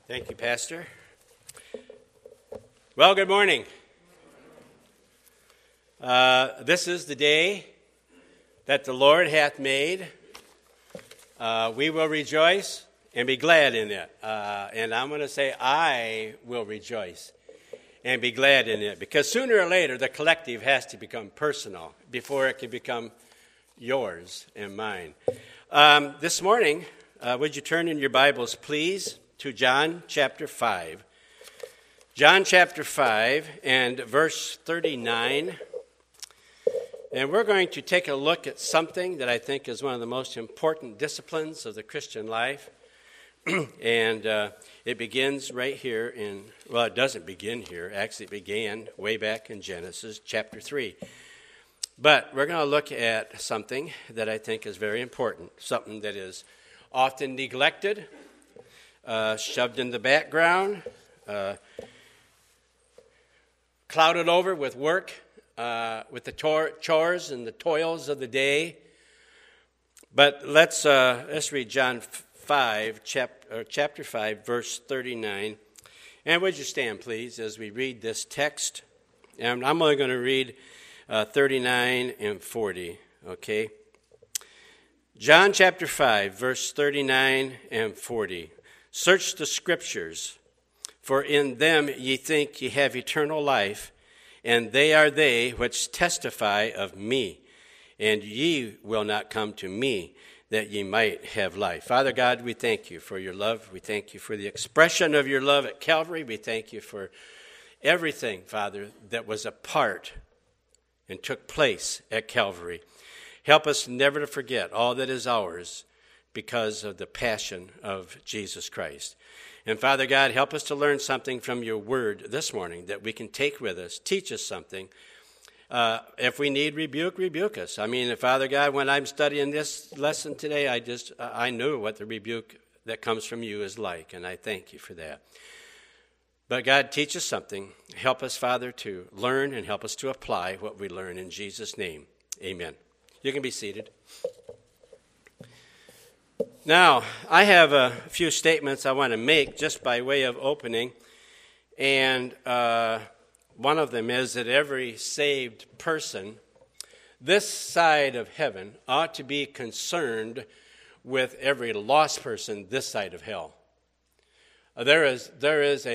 Thank you, Pastor. Well, good morning. This is the day that the Lord hath made. We will rejoice and be glad in it. And I'm going to say, I will rejoice and be glad in it. Because sooner or later, the collective has to become personal before it can become yours and mine. This morning, would you turn in your Bibles, please, to John chapter 5. John chapter 5 and verse 39. And we're going to take a look at something that I think is one of the most important disciplines of the Christian life. And it begins right here it doesn't begin here. Actually, it began way back in Genesis chapter 3. But we're going to look at something that I think is very important, something that is often neglected, shoved in the background, clouded over with work, with the chores and the toils of the day. But let's read John 5, chapter 5, verse 39. And would you stand, please, as we read this text? And I'm only going to read 39 and 40, okay? John chapter 5, verse 39 and 40. Search the Scriptures, for in them ye think ye have eternal life, and they are they which testify of me. And ye will not come to me, that ye might have life. Father God, we thank you for your love. We thank you for the expression of your love at Calvary. We thank you for everything, Father, that was a part and took place at Calvary. Help us never to forget all that is ours because of the passion of Jesus Christ. And Father God, help us to learn something from your word this morning that we can take with us. Teach us something. If we need rebuke, rebuke us. I mean, Father God, when I'm studying this lesson today, I knew what the rebuke that comes from you is like, and I thank you for that. But God, teach us something. Help us, Father, to learn and help us to apply what we learn in Jesus' name. Amen. You can be seated. Now, I have a few statements I want to make just by way of opening, and one of them is that every saved person this side of heaven ought to be concerned with every lost person this side of hell. There is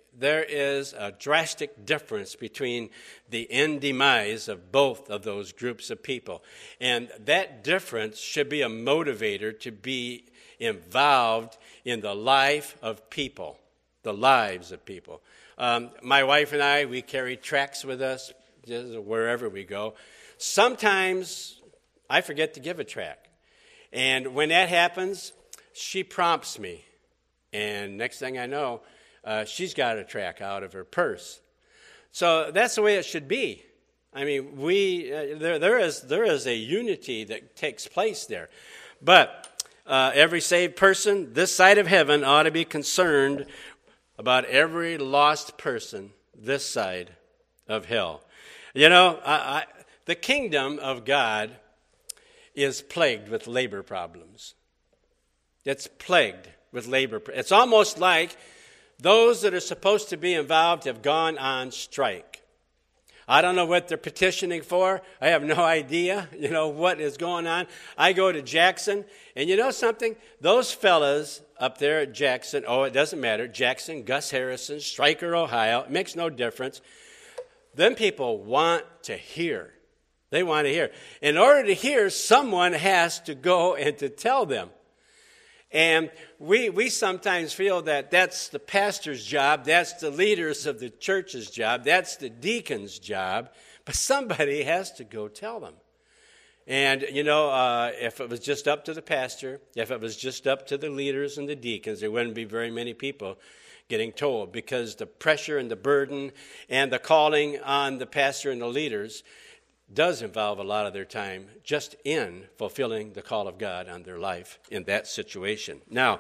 a drastic difference between the end demise of both of those groups of people. And that difference should be a motivator to be involved in the life of people, the lives of people. My wife and I, we carry tracts with us wherever we go. Sometimes I forget to give a tract. And when that happens, she prompts me. And next thing I know, she's got a tract out of her purse. So that's the way it should be. I mean, there is a unity that takes place there. But every saved person this side of heaven ought to be concerned about every lost person this side of hell. You know, the kingdom of God is plagued with labor problems. It's plagued with labor. It's almost like those that are supposed to be involved have gone on strike. I don't know what they're petitioning for. I have no idea, what is going on. I go to Jackson, and you know something? Those fellas up there at Jackson, it doesn't matter, Jackson, Gus Harrison, Stryker, Ohio, it makes no difference. Them people want to hear. They want to hear. In order to hear, someone has to go and to tell them. And we sometimes feel that that's the pastor's job, that's the leaders of the church's job, that's the deacon's job, but somebody has to go tell them. And, if it was just up to the pastor, if it was just up to the leaders and the deacons, there wouldn't be very many people getting told, because the pressure and the burden and the calling on the pastor and the leaders does involve a lot of their time just in fulfilling the call of God on their life in that situation. Now,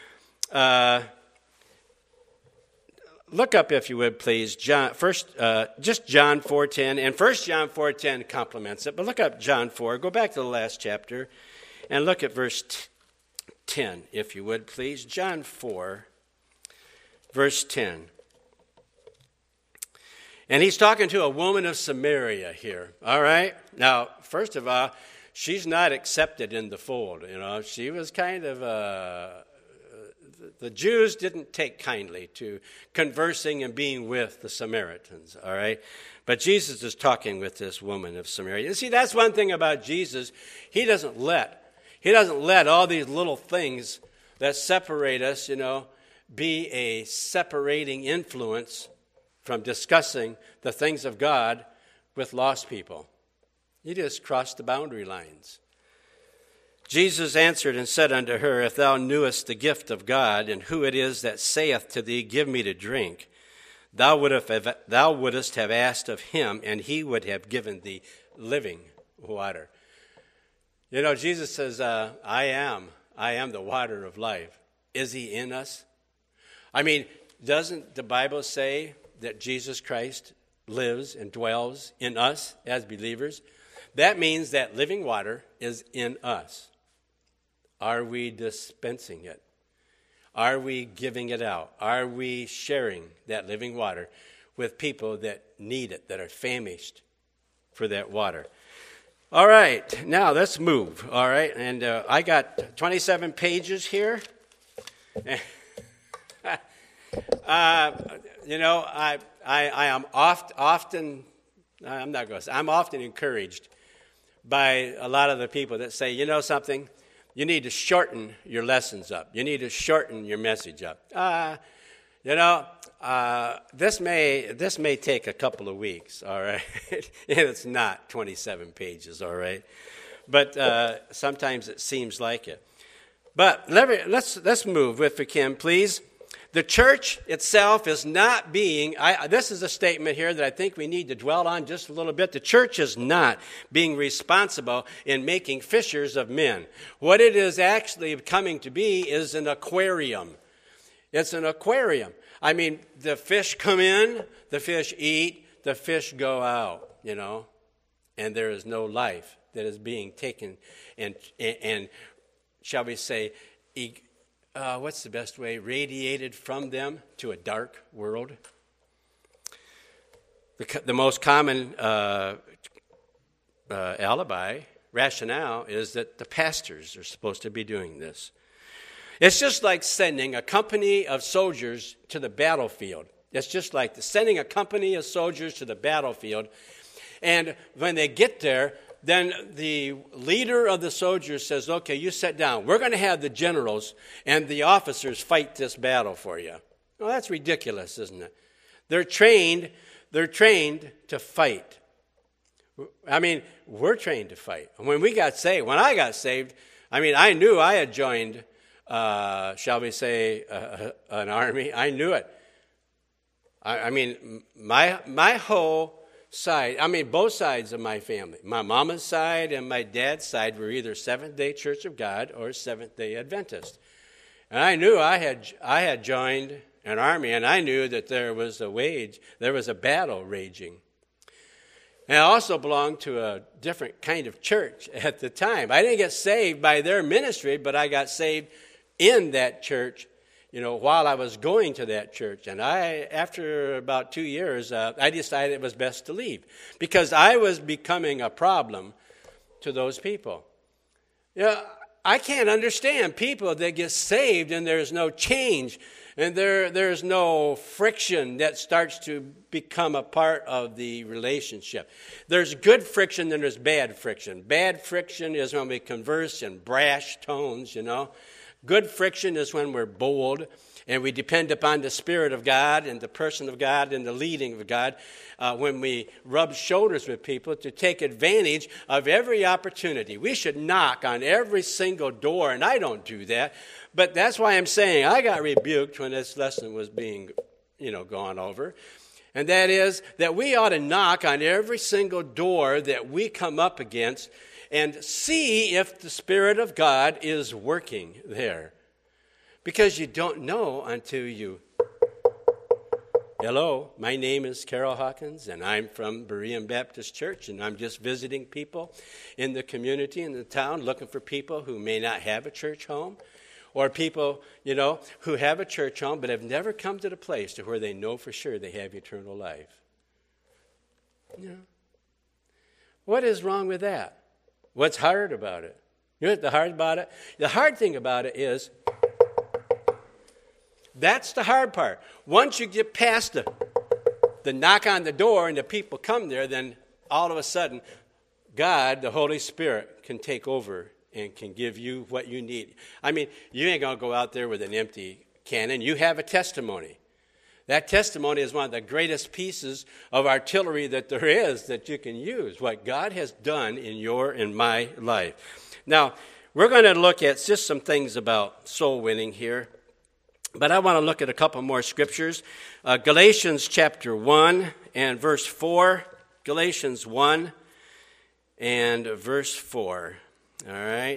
look up, if you would, please, just John 4:10, and 1 John 4:10 complements it, but look up John 4. Go back to the last chapter and look at verse 10, if you would, please. John 4, verse 10. And he's talking to a woman of Samaria here, all right? Now, first of all, she's not accepted in the fold, you know. She was kind of, the Jews didn't take kindly to conversing and being with the Samaritans, all right? But Jesus is talking with this woman of Samaria. You see, that's one thing about Jesus. He doesn't let all these little things that separate us, you know, be a separating influence from discussing the things of God with lost people. He just crossed the boundary lines. Jesus answered and said unto her, If thou knewest the gift of God, and who it is that saith to thee, Give me to drink, thou wouldest have asked of him, and he would have given thee living water. You know, Jesus says, I am the water of life. Is he in us? I mean, doesn't the Bible say that Jesus Christ lives and dwells in us as believers? That means that living water is in us. Are we dispensing it? Are we giving it out? Are we sharing that living water with people that need it, that are famished for that water? All right, now let's move, all right? And I got 27 pages here. You know, I am often encouraged by a lot of the people that say, you know something, you need to shorten your lessons up. You need to shorten your message up. You know, this may take a couple of weeks, all right? And it's not 27 pages, all right? But sometimes it seems like it. But let's move with Kim, please. The church itself is not being, this is a statement here that I think we need to dwell on just a little bit. The church is not being responsible in making fishers of men. What it is actually coming to be is an aquarium. It's an aquarium. I mean, the fish come in, the fish eat, the fish go out, you know, and there is no life that is being taken and shall we say, what's the best way? Radiated from them to a dark world. The most common rationale is that the pastors are supposed to be doing this. It's just like sending a company of soldiers to the battlefield. It's just like sending a company of soldiers to the battlefield. And when they get there, then the leader of the soldiers says, okay, you sit down. We're going to have the generals and the officers fight this battle for you. Well, that's ridiculous, isn't it? They're trained to fight. I mean, we're trained to fight. When I got saved, I mean, I knew I had joined, shall we say, an army. I knew it. I mean, my whole side, I mean, both sides of my family, my mama's side and my dad's side were either Seventh-day Church of God or Seventh-day Adventist. And I knew I had joined an army, and I knew that there was a battle raging. And I also belonged to a different kind of church at the time. I didn't get saved by their ministry, but I got saved in that church, you know, while I was going to that church. And after about 2 years, I decided it was best to leave because I was becoming a problem to those people. You know, I can't understand people that get saved and there's no change and there's no friction that starts to become a part of the relationship. There's good friction and there's bad friction. Bad friction is when we converse in brash tones, you know. Good friction is when we're bold and we depend upon the Spirit of God and the person of God and the leading of God when we rub shoulders with people to take advantage of every opportunity. We should knock on every single door, and I don't do that. But that's why I'm saying I got rebuked when this lesson was being, gone over. And that is that we ought to knock on every single door that we come up against and see if the Spirit of God is working there. Because you don't know until you... Hello, my name is Carol Hawkins, and I'm from Berean Baptist Church, and I'm just visiting people in the community, in the town, looking for people who may not have a church home, Or people, who have a church home but have never come to the place to where they know for sure they have eternal life. What is wrong with that? What's hard about it? You know what the hard about it? The hard thing about it is, that's the hard part. Once you get past the knock on the door and the people come there, then all of a sudden, God, the Holy Spirit, can take over and can give you what you need. I mean, you ain't going to go out there with an empty cannon. You have a testimony. That testimony is one of the greatest pieces of artillery that there is that you can use, what God has done in your and my life. Now, we're going to look at just some things about soul winning here, but I want to look at a couple more scriptures. Galatians chapter 1 and verse 4. Galatians 1 and verse 4. All right.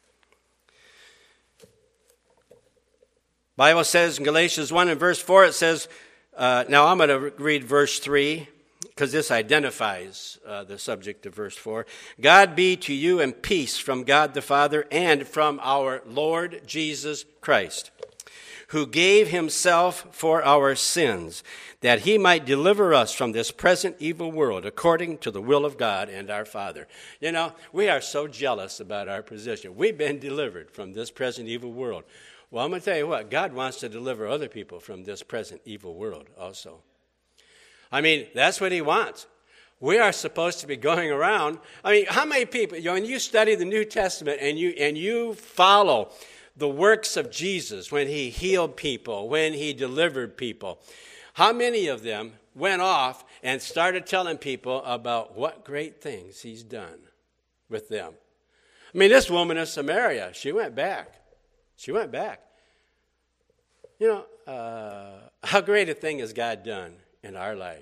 Bible says in Galatians 1 and verse 4, it says, now I'm going to read verse 3 because this identifies the subject of verse 4. God be to you and peace from God the Father and from our Lord Jesus Christ, who gave himself for our sins, that he might deliver us from this present evil world, according to the will of God and our Father. We are so jealous about our position. We've been delivered from this present evil world. Well, I'm going to tell you what, God wants to deliver other people from this present evil world also. I mean, that's what he wants. We are supposed to be going around. I mean, how many people, when you study the New Testament and you follow the works of Jesus, when he healed people, when he delivered people, how many of them went off and started telling people about what great things he's done with them? I mean, this woman of Samaria, she went back. She went back. How great a thing has God done in our life?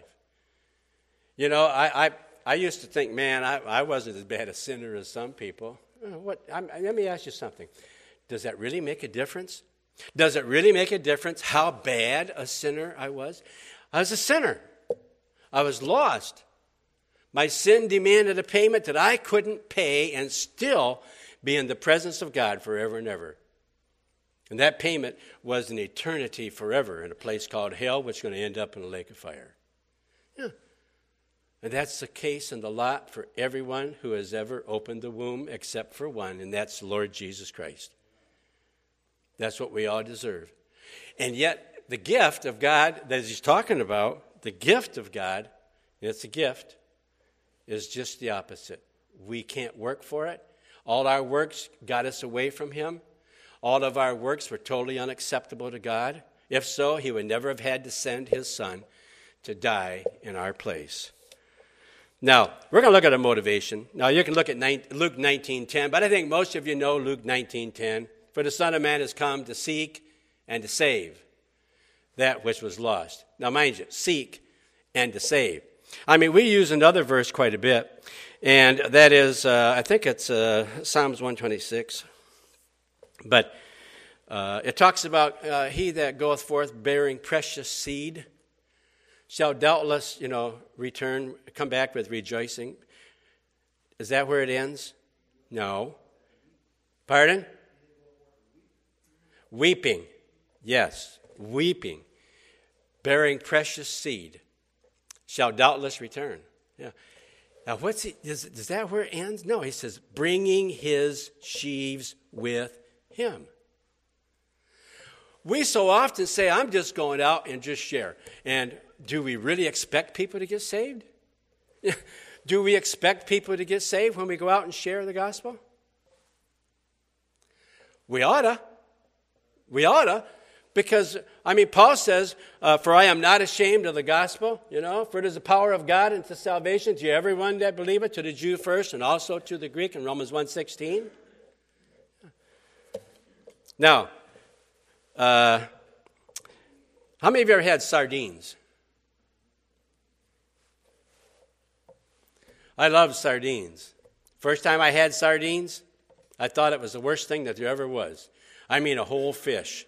I used to think, man, I wasn't as bad a sinner as some people. Let me ask you something. Does that really make a difference? Does it really make a difference how bad a sinner I was? I was a sinner. I was lost. My sin demanded a payment that I couldn't pay and still be in the presence of God forever and ever. And that payment was an eternity forever in a place called hell, which is going to end up in a lake of fire. Yeah. And that's the case and the lot for everyone who has ever opened the womb except for one, and that's the Lord Jesus Christ. That's what we all deserve. And yet, the gift of God that he's talking about, the gift of God, it's a gift, is just the opposite. We can't work for it. All our works got us away from him. All of our works were totally unacceptable to God. If so, he would never have had to send his son to die in our place. Now, we're going to look at a motivation. Now, you can look at Luke 19:10, but I think most of you know Luke 19:10. For the Son of Man has come to seek and to save that which was lost. Now, mind you, seek and to save. I mean, we use another verse quite a bit, and that is, I think it's Psalms 126. But it talks about he that goeth forth bearing precious seed shall doubtless, return, come back with rejoicing. Is that where it ends? No. Pardon? Weeping. Yes, weeping. Bearing precious seed shall doubtless return. Yeah. Now, is that where it ends? No, he says, bringing his sheaves with him. We so often say, I'm just going out and just share. And do we really expect people to get saved? Do we expect people to get saved when we go out and share the gospel? We oughta. We oughta. Because, Paul says, for I am not ashamed of the gospel, for it is the power of God unto salvation to everyone that believeth, to the Jew first and also to the Greek in Romans 1:16. Now, how many of you ever had sardines? I love sardines. First time I had sardines, I thought it was the worst thing that there ever was. I mean, a whole fish.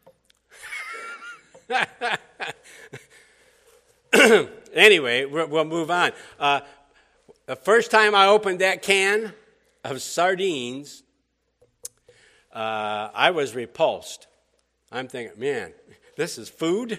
Anyway, we'll move on. The first time I opened that can of sardines, I was repulsed. I'm thinking, man, this is food?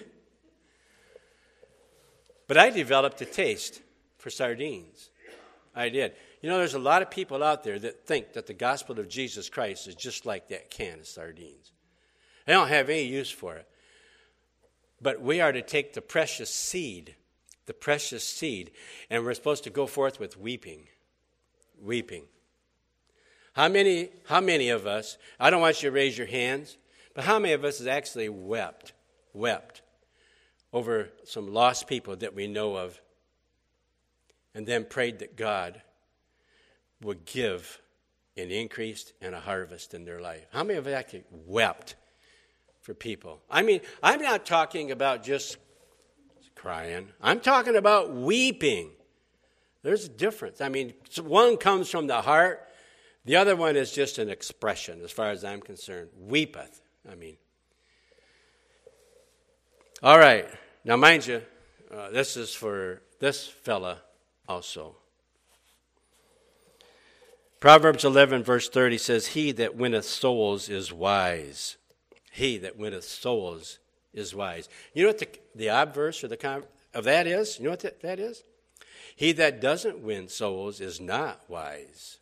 But I developed a taste for sardines. I did. You know, there's a lot of people out there that think that the gospel of Jesus Christ is just like that can of sardines. They don't have any use for it. But we are to take the precious seed, and we're supposed to go forth with weeping. Weeping. How many of us, I don't want you to raise your hands, but how many of us has actually wept over some lost people that we know of, and then prayed that God would give an increase and a harvest in their life? How many of us actually wept for people? I mean, I'm not talking about just crying. I'm talking about weeping. There's a difference. I mean, one comes from the heart. The other one is just an expression, as far as I'm concerned. Weepeth. I mean. All right. Now, mind you, this is for this fella also. Proverbs 11, verse 30 says, "He that winneth souls is wise." He that winneth souls is wise. You know what the obverse or of that is? You know what that is? He that doesn't win souls is not wise.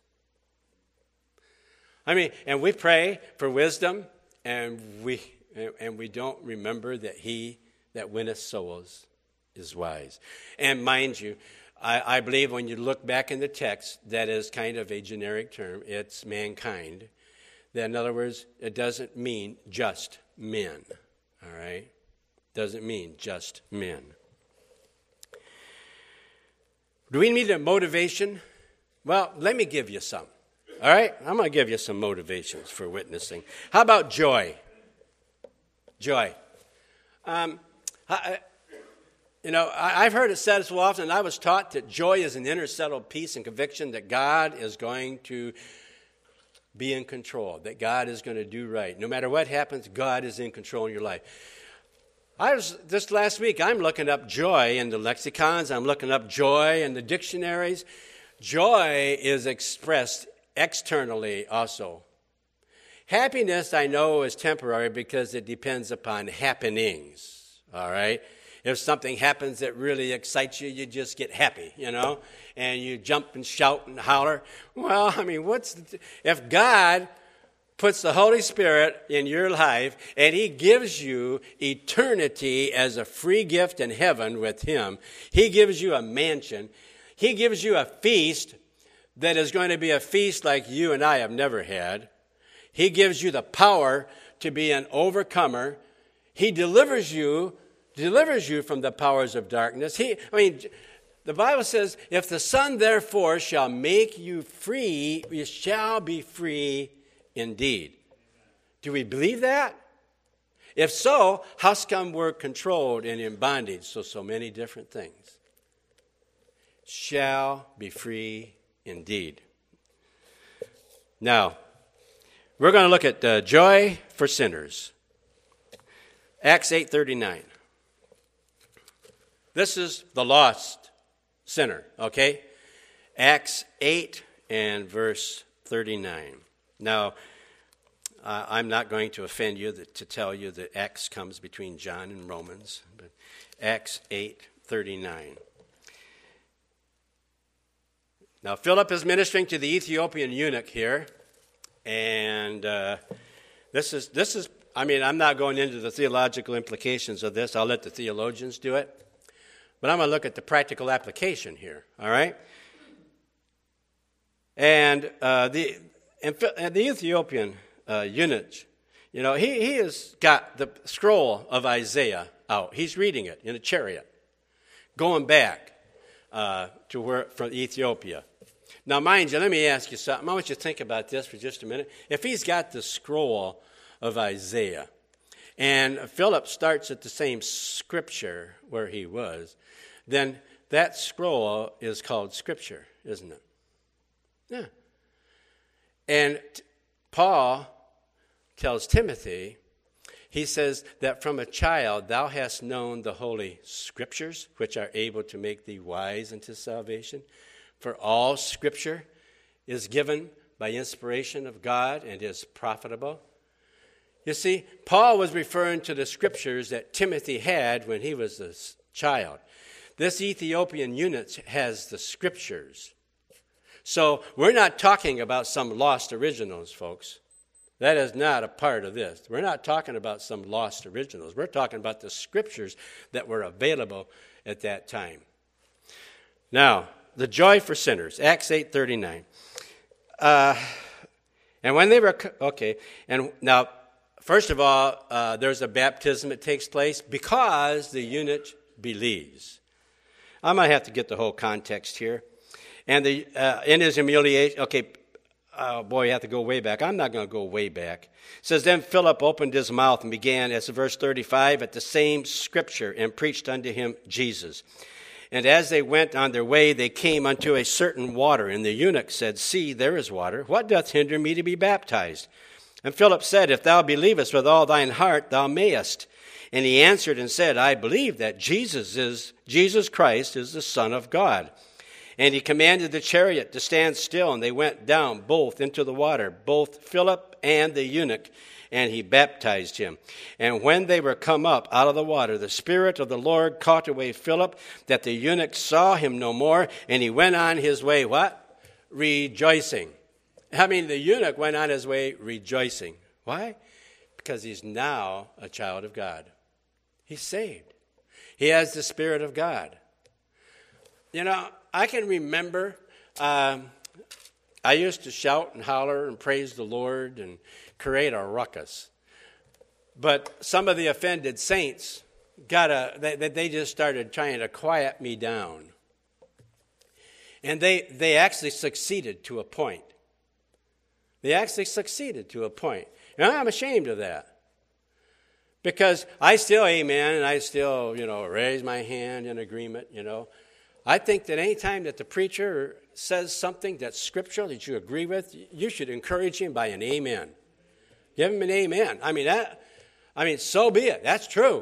I mean, and we pray for wisdom, and we don't remember that he that winneth souls is wise. And mind you, I believe when you look back in the text, that is kind of a generic term. It's mankind. That, in other words, it doesn't mean just men. All right? Doesn't mean just men. Do we need a motivation? Well, let me give you some. All right? I'm going to give you some motivations for witnessing. How about joy? Joy. I've heard it said so often, and I was taught that joy is an inner settled peace and conviction that God is going to be in control, that God is going to do right. No matter what happens, God is in control in your life. This last week, I'm looking up joy in the lexicons. I'm looking up joy in the dictionaries. Joy is expressed externally also. Happiness, I know, is temporary because it depends upon happenings, all right? If something happens that really excites you, you just get happy, and you jump and shout and holler. Well, I mean, if God puts the Holy Spirit in your life and he gives you eternity as a free gift in heaven with him, he gives you a mansion, he gives you a feast that is going to be a feast like you and I have never had. He gives you the power to be an overcomer. He delivers you from the powers of darkness. The Bible says, if the Son therefore shall make you free, you shall be free indeed. Do we believe that? If so, how come we're controlled and in bondage? So many different things. Shall be free indeed. Now, we're going to look at joy for sinners. Acts 8:39. This is the lost sinner, okay? Acts 8 and verse 39. Now, I'm not going to offend you to tell you that Acts comes between John and Romans, but Acts 8:39. Now, Philip is ministering to the Ethiopian eunuch here, and this is. I'm not going into the theological implications of this. I'll let the theologians do it. But I'm going to look at the practical application here, all right? And the Ethiopian eunuch, he has got the scroll of Isaiah out. He's reading it in a chariot, going back from Ethiopia. Now, mind you, let me ask you something. I want you to think about this for just a minute. If he's got the scroll of Isaiah, and Philip starts at the same scripture where he was, then that scroll is called Scripture, isn't it? Yeah. And Paul tells Timothy, he says that from a child thou hast known the holy Scriptures, which are able to make thee wise unto salvation. For all Scripture is given by inspiration of God and is profitable. You see, Paul was referring to the scriptures that Timothy had when he was a child. This Ethiopian eunuch has the scriptures. So we're not talking about some lost originals, folks. That is not a part of this. We're not talking about some lost originals. We're talking about the scriptures that were available at that time. Now, the joy for sinners, Acts 8:39. And when they were, okay, and now, first of all, there's a baptism that takes place because the eunuch believes. I might have to get the whole context here. And in his humiliation, okay, you have to go way back. I'm not going to go way back. It says, then Philip opened his mouth and began, as verse 35, at the same scripture, and preached unto him Jesus. And as they went on their way, they came unto a certain water. And the eunuch said, see, there is water. What doth hinder me to be baptized? And Philip said, if thou believest with all thine heart, thou mayest. And he answered and said, I believe that Jesus Christ is the Son of God. And he commanded the chariot to stand still, and they went down both into the water, both Philip and the eunuch, and he baptized him. And when they were come up out of the water, the Spirit of the Lord caught away Philip, that the eunuch saw him no more, and he went on his way, what? Rejoicing. I mean, the eunuch went on his way rejoicing. Why? Because he's now a child of God. He's saved. He has the Spirit of God. You know, I can remember I used to shout and holler and praise the Lord and create a ruckus. But some of the offended saints they just started trying to quiet me down. And they actually succeeded to a point. They actually succeeded to a point. And I'm ashamed of that. Because I still amen, and I still, raise my hand in agreement, I think that any time that the preacher says something that's scriptural that you agree with, you should encourage him by an amen. Give him an amen. So be it. That's true.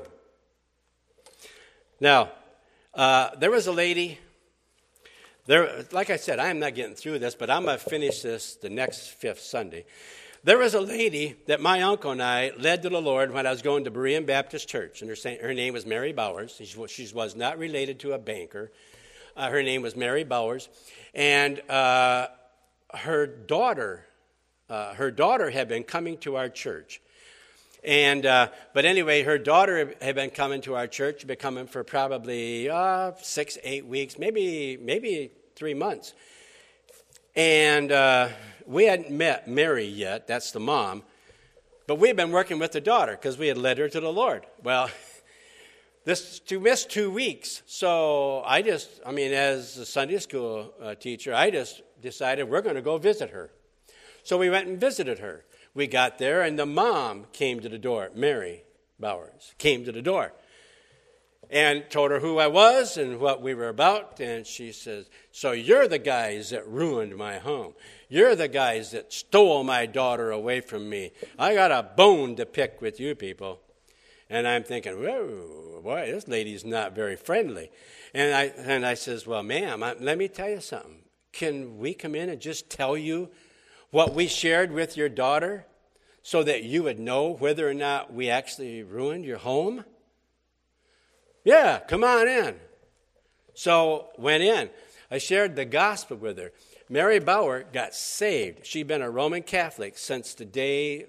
Now, there was a lady. Like I said, I am not getting through this, but I'm going to finish this the next fifth Sunday. There was a lady that my uncle and I led to the Lord when I was going to Berean Baptist Church, and her name was Mary Bowers. She was not related to a banker. Her name was Mary Bowers, and her daughter had been coming to our church. But anyway, her daughter had been coming to our church, been coming for probably 6-8 weeks, maybe 3 months. And we hadn't met Mary yet, that's the mom, but we had been working with the daughter because we had led her to the Lord. Well, to miss 2 weeks, so as a Sunday school teacher, I just decided we're going to go visit her. So we went and visited her. We got there, and the mom came to the door. Mary Bowers came to the door and told her who I was and what we were about. And she says, so you're the guys that ruined my home. You're the guys that stole my daughter away from me. I got a bone to pick with you people. And I'm thinking, whoa, boy, this lady's not very friendly. And I says, well, ma'am, let me tell you something. Can we come in and just tell you what we shared with your daughter so that you would know whether or not we actually ruined your home? Yeah, come on in. So went in. I shared the gospel with her. Mary Bauer got saved. She'd been a Roman Catholic since the day,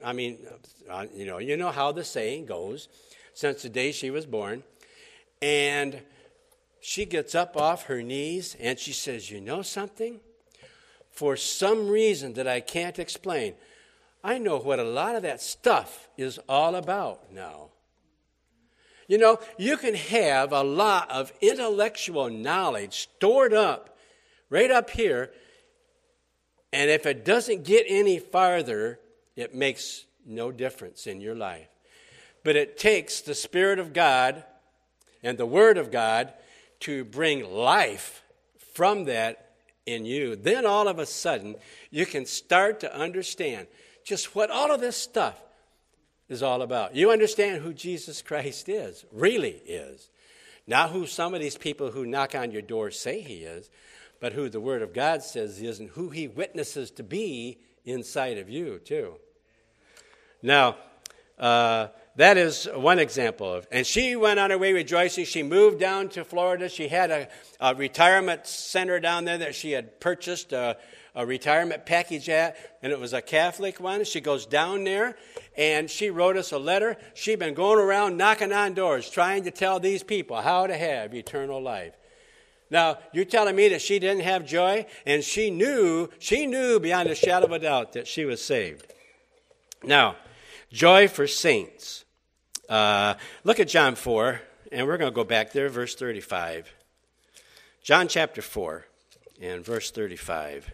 you know how the saying goes, since the day she was born. And she gets up off her knees and she says, you know something? For some reason that I can't explain, I know what a lot of that stuff is all about now. You know, you can have a lot of intellectual knowledge stored up right up here, and if it doesn't get any farther, it makes no difference in your life. But it takes the Spirit of God and the Word of God to bring life from that in you. Then all of a sudden, you can start to understand just what all of this stuff is all about. You understand who Jesus Christ is, really is. Not who some of these people who knock on your door say he is, but who the Word of God says he is and who he witnesses to be inside of you, too. Now, that is one example of, and she went on her way rejoicing. She moved down to Florida. She had a retirement center down there that she had purchased a retirement package at, and it was a Catholic one. She goes down there, and she wrote us a letter. She'd been going around knocking on doors, trying to tell these people how to have eternal life. Now, you're telling me that she didn't have joy? And she knew beyond a shadow of a doubt that she was saved. Now, joy for saints. Look at John 4, and we're going to go back there, verse 35. John chapter 4 and verse 35.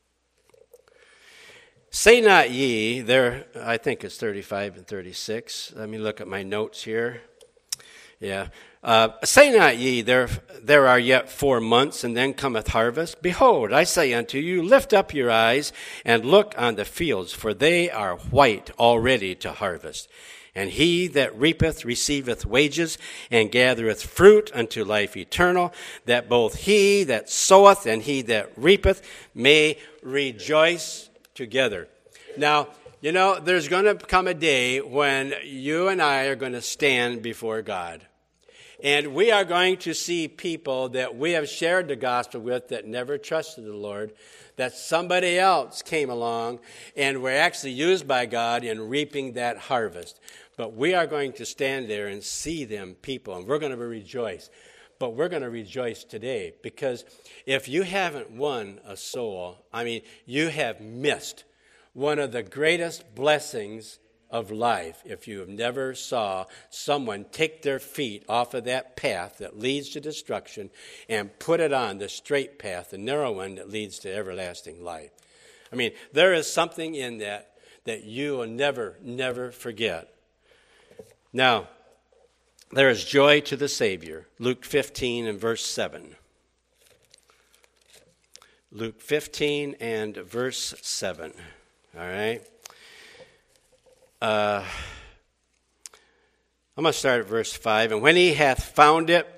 Say not ye, there, I think it's 35 and 36. Let me look at my notes here. Yeah. Say not ye, there are yet 4 months, and then cometh harvest. Behold, I say unto you, lift up your eyes, and look on the fields, for they are white already to harvest. And he that reapeth receiveth wages, and gathereth fruit unto life eternal, that both he that soweth and he that reapeth may rejoice together. Now, you know, there's going to come a day when you and I are going to stand before God. And we are going to see people that we have shared the gospel with that never trusted the Lord, that somebody else came along and were actually used by God in reaping that harvest. But we are going to stand there and see them people, and we're going to rejoice. But we're going to rejoice today, because if you haven't won a soul, I mean, you have missed one of the greatest blessings of life if you have never saw someone take their feet off of that path that leads to destruction and put it on the straight path, the narrow one that leads to everlasting life. I mean, there is something in that you will never forget. Now, there is joy to the Savior. Luke 15 and verse 7. Luke 15 and verse 7. All right. I'm going to start at verse 5. And when he hath found it,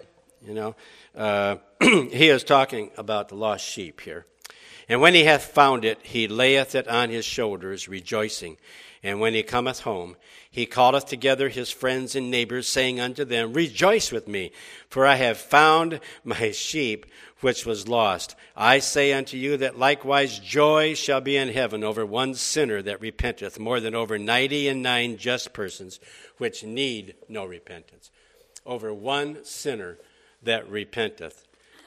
he is talking about the lost sheep here. And when he hath found it, he layeth it on his shoulders, rejoicing. And when he cometh home, he calleth together his friends and neighbors, saying unto them, Rejoice with me, for I have found my sheep which was lost. I say unto you that likewise joy shall be in heaven over one sinner that repenteth, more than over 99 just persons which need no repentance. Over one sinner that repenteth.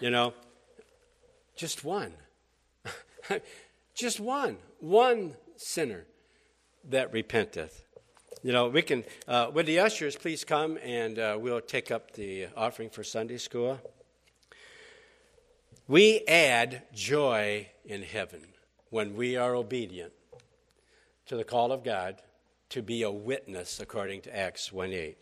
Just one. Just one. One sinner that repenteth. We can, would the ushers please come, and we'll take up the offering for Sunday school. We add joy in heaven when we are obedient to the call of God to be a witness according to Acts 1:8.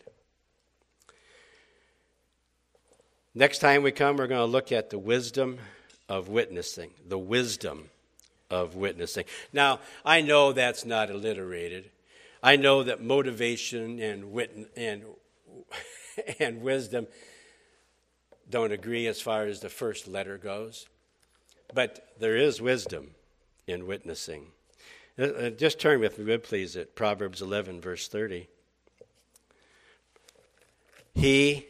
Next time we come, we're going to look at the wisdom of witnessing. The wisdom of witnessing. Now, I know that's not alliterated. I know that motivation and wisdom don't agree as far as the first letter goes. But there is wisdom in witnessing. Just turn with me, please, at Proverbs 11, verse 30. He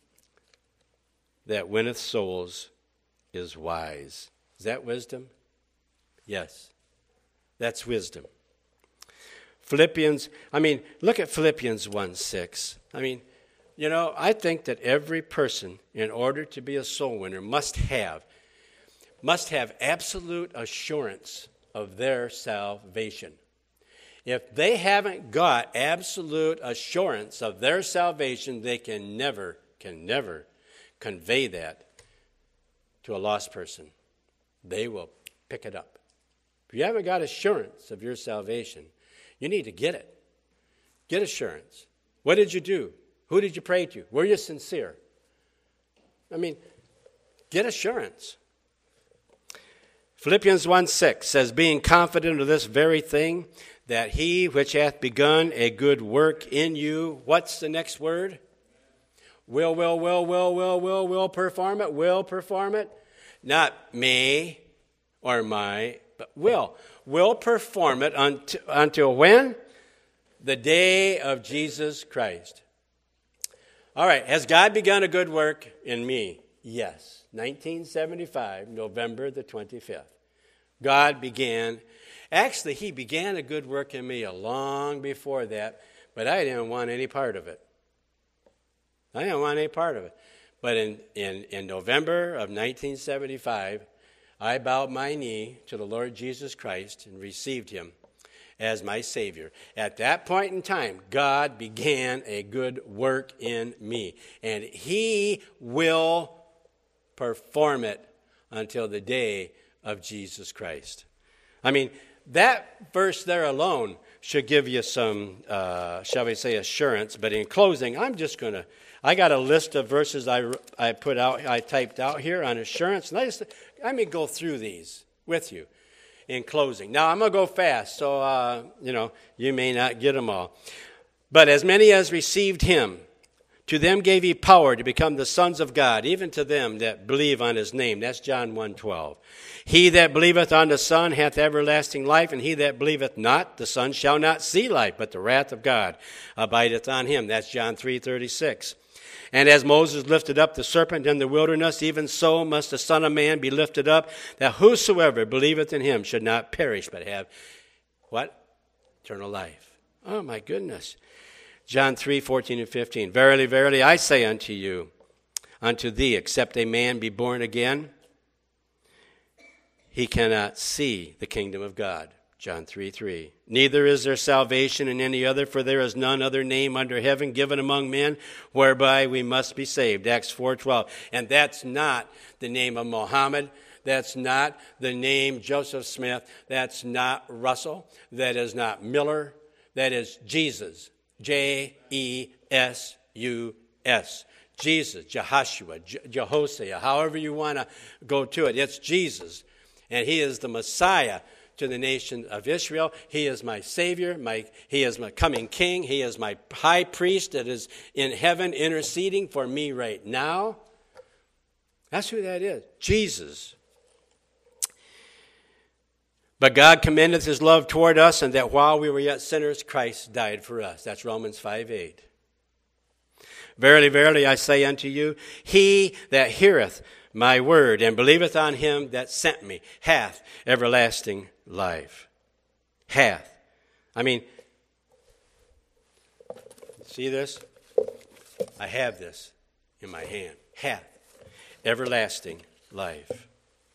that winneth souls is wise. Is that wisdom? Yes. That's wisdom. Look at Philippians 1:6. I think that every person, in order to be a soul winner, must have absolute assurance of their salvation. If they haven't got absolute assurance of their salvation, they can never convey that to a lost person. They will pick it up. If you haven't got assurance of your salvation, you need to get it. Get assurance. What did you do? Who did you pray to? Were you sincere? Get assurance. Philippians 1:6 says, being confident of this very thing, that he which hath begun a good work in you, what's the next word? Will perform it. Will perform it. Not may or might, but will perform it until when? The day of Jesus Christ. All right, has God begun a good work in me? Yes. 1975, November the 25th. God began, actually, he began a good work in me long before that, but I didn't want any part of it. I didn't want any part of it. But in November of 1975, I bowed my knee to the Lord Jesus Christ and received him as my Savior. At that point in time, God began a good work in me, and he will perform it until the day of Jesus Christ. I mean, that verse there alone should give you some, shall we say, assurance. But in closing, I got a list of verses I typed out here on assurance, and let me go through these with you in closing. Now, I'm going to go fast, so, you may not get them all. But as many as received him, to them gave he power to become the sons of God, even to them that believe on his name. That's John 1:12. He that believeth on the Son hath everlasting life, and he that believeth not the Son shall not see life, but the wrath of God abideth on him. That's John 3:36. And as Moses lifted up the serpent in the wilderness, even so must the Son of Man be lifted up, that whosoever believeth in him should not perish, but have, what? Eternal life. Oh, my goodness. John 3:14 and 15. Verily, verily, I say unto thee, except a man be born again, he cannot see the kingdom of God. John 3:3. Neither is there salvation in any other, for there is none other name under heaven given among men whereby we must be saved. Acts 4:12. And that's not the name of Mohammed. That's not the name Joseph Smith. That's not Russell. That is not Miller. That is Jesus. J-E-S-U-S. Jesus, Jehoshua, Jehoshaphat, however you want to go to it. It's Jesus. And he is the Messiah to the nation of Israel. He is my Savior. He is my coming King. He is my high priest that is in heaven interceding for me right now. That's who that is. Jesus. But God commendeth his love toward us, and that while we were yet sinners, Christ died for us. That's Romans 5:8. Verily, verily, I say unto you, he that heareth my word and believeth on him that sent me hath everlasting life. Hath. I mean, see this? I have this in my hand. Hath everlasting life.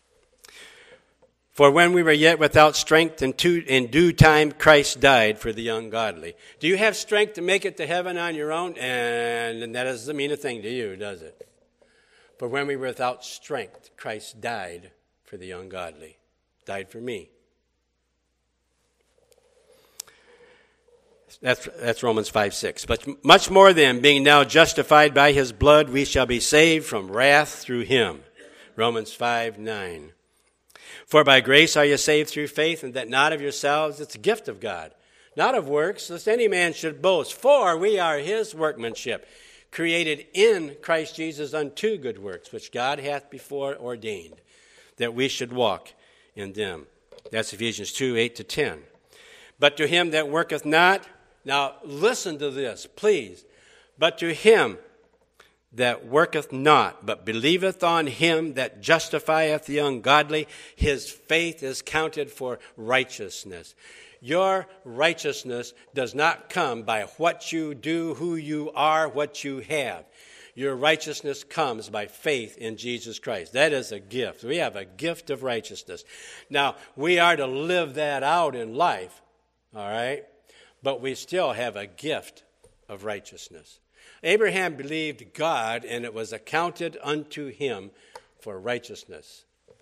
For when we were yet without strength, in due time Christ died for the ungodly. Do you have strength to make it to heaven on your own? And that doesn't mean a thing to you, does it? For when we were without strength, Christ died for the ungodly. Died for me. That's Romans 5:6. But much more then, being now justified by his blood, we shall be saved from wrath through him. Romans 5:9. For by grace are you saved through faith, and that not of yourselves, it's a gift of God. Not of works, lest any man should boast. For we are his workmanship, created in Christ Jesus unto good works, which God hath before ordained, that we should walk in them. That's Ephesians 2:8-10. But to him that worketh not, now listen to this, please. But to him that worketh not, but believeth on him that justifieth the ungodly, his faith is counted for righteousness. Your righteousness does not come by what you do, who you are, what you have. Your righteousness comes by faith in Jesus Christ. That is a gift. We have a gift of righteousness. Now, we are to live that out in life, all right? But we still have a gift of righteousness. Abraham believed God, and it was accounted unto him for righteousness.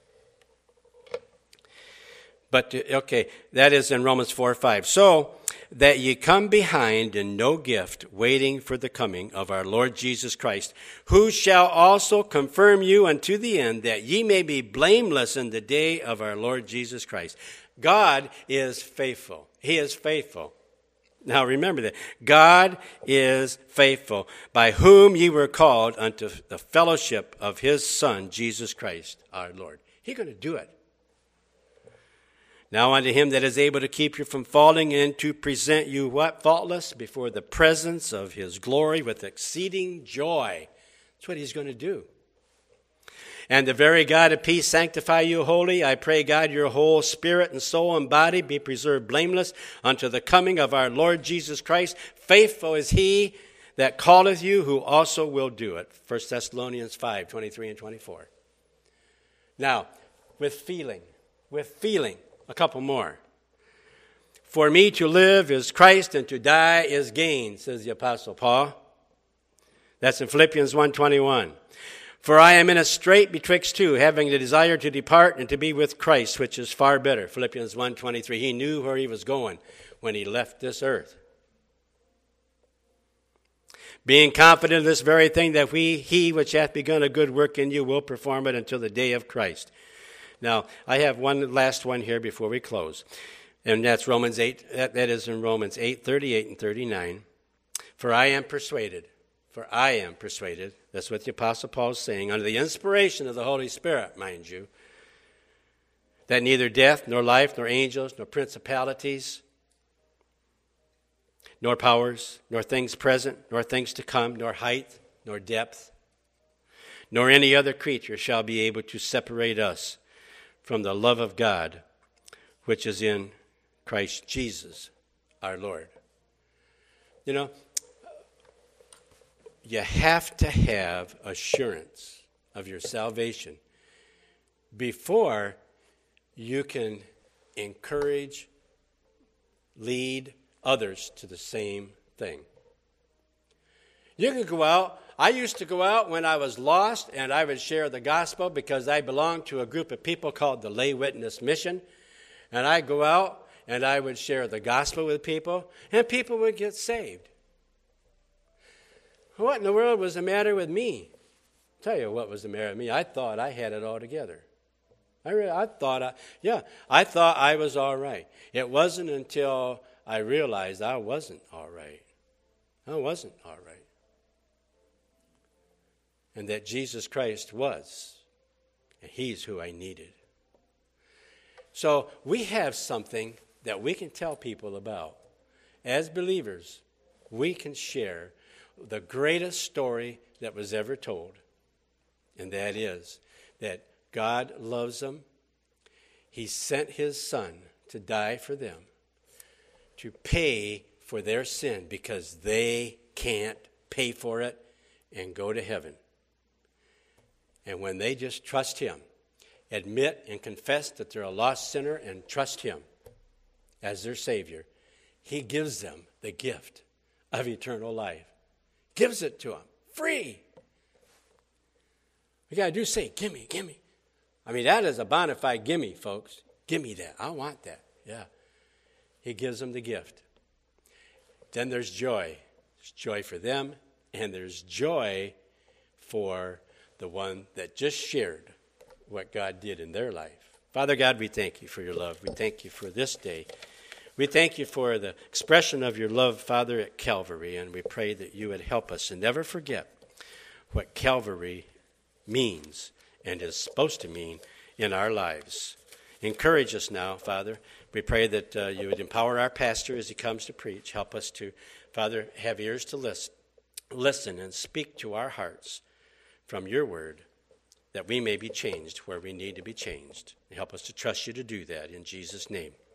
But, that is in Romans 4:5. So, that ye come behind in no gift, waiting for the coming of our Lord Jesus Christ, who shall also confirm you unto the end, that ye may be blameless in the day of our Lord Jesus Christ. God is faithful. He is faithful. Now remember that. God is faithful, by whom ye were called unto the fellowship of his Son, Jesus Christ, our Lord. He's going to do it. Now unto him that is able to keep you from falling and to present you what? Faultless before the presence of his glory with exceeding joy. That's what he's going to do. And the very God of peace sanctify you wholly. I pray, God, your whole spirit and soul and body be preserved blameless unto the coming of our Lord Jesus Christ. Faithful is he that calleth you, who also will do it. 1 Thessalonians 5, 23 and 24. Now, with feeling, a couple more. For me to live is Christ, and to die is gain, says the Apostle Paul. That's in Philippians 1:21. For I am in a strait betwixt two, having the desire to depart and to be with Christ, which is far better. Philippians 1:23. He knew where he was going when he left this earth. Being confident of this very thing, that he which hath begun a good work in you will perform it until the day of Christ. Now, I have one last one here before we close. And that's Romans 8. That is in Romans 8:38 and 39. For I am persuaded. That's what the Apostle Paul is saying, under the inspiration of the Holy Spirit, mind you, that neither death, nor life, nor angels, nor principalities, nor powers, nor things present, nor things to come, nor height, nor depth, nor any other creature shall be able to separate us from the love of God, which is in Christ Jesus, our Lord. You know, you have to have assurance of your salvation before you can encourage, lead others to the same thing. You can go out. I used to go out when I was lost, and I would share the gospel because I belonged to a group of people called the Lay Witness Mission. And I'd go out, and I would share the gospel with people, and people would get saved. What in the world was the matter with me? I'll tell you what was the matter with me. I thought I had it all together. I thought I was all right. It wasn't until I realized I wasn't all right. And that Jesus Christ was. And he's who I needed. So we have something that we can tell people about. As believers, we can share the greatest story that was ever told. And that is that God loves them. He sent his Son to die for them, to pay for their sin because they can't pay for it and go to heaven. And when they just trust him, admit and confess that they're a lost sinner and trust him as their Savior, he gives them the gift of eternal life. Gives it to them, free. We got to do is say, gimme. I mean, that is a bona fide gimme, folks. Give me that. I want that. Yeah. He gives them the gift. Then there's joy. There's joy for them, and there's joy for the one that just shared what God did in their life. Father God, we thank you for your love. We thank you for this day. We thank you for the expression of your love, Father, at Calvary, and we pray that you would help us and never forget what Calvary means and is supposed to mean in our lives. Encourage us now, Father. We pray that you would empower our pastor as he comes to preach. Help us to, Father, have ears to listen and speak to our hearts from your word, that we may be changed where we need to be changed. Help us to trust you to do that in Jesus' name.